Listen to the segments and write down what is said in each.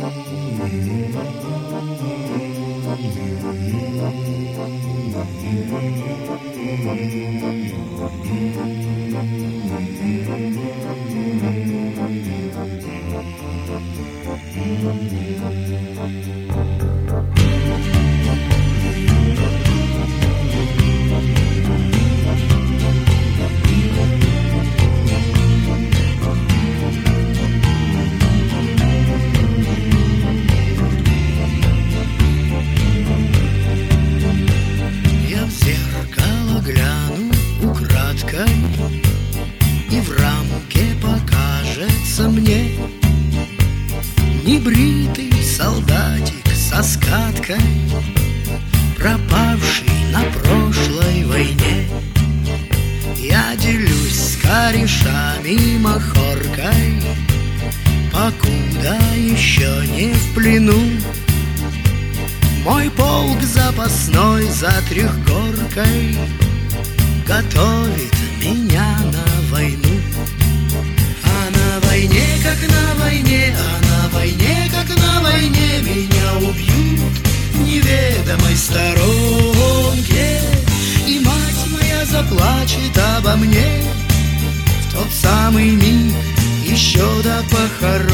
И в рамке покажется мне небритый солдатик со скаткой, пропавший на прошлой войне. Я делюсь с корешами махоркой, покуда еще не в плену. Мой полк запасной за трехгоркой готовит меня на войну. А на войне, как на войне, а на войне, как на войне, меня убьют в неведомой сторонке. И мать моя заплачет обо мне в тот самый миг еще до похоронки.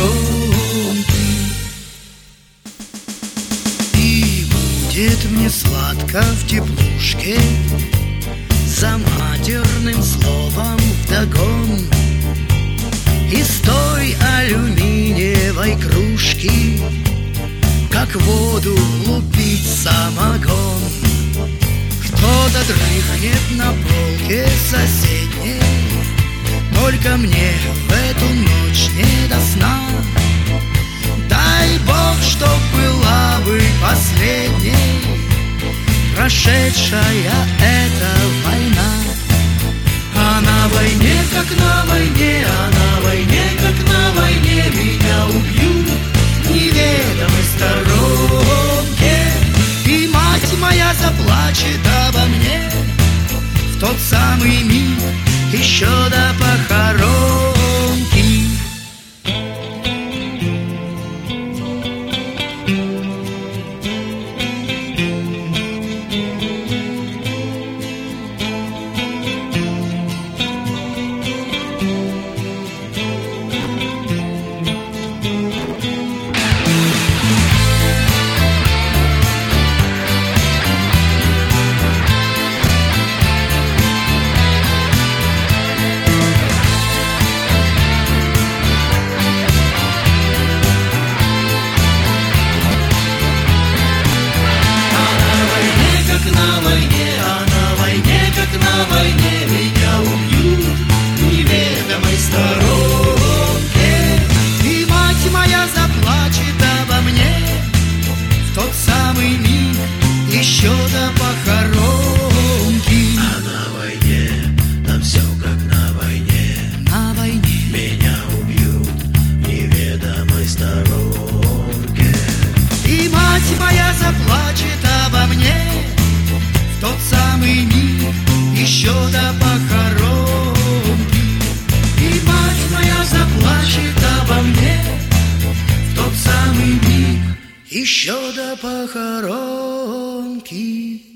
И будет мне сладко в теплушке за матерным словом вдогон из той алюминиевой кружки, как воду лупить самогон. Кто-то дрыхнет на полке соседней, только мне в эту ночь не до сна. Дай Бог, чтоб была бы последней прошедшая эта война. А на войне, как на войне, а на войне, как на войне, меня убьют в неведомой сторонке. И мать моя заплачет обо мне в тот самый миг еще до похоронки. На войне меня убьют в неведомой сторонке. И мать моя заплачет обо мне в тот самый миг еще до похоронки. А на войне там все как на войне. На войне меня убьют в неведомой сторонке. И мать моя заплачет обо мне в тот самый миг еще до похоронки. И мать моя заплачет обо мне в тот самый миг еще до похоронки.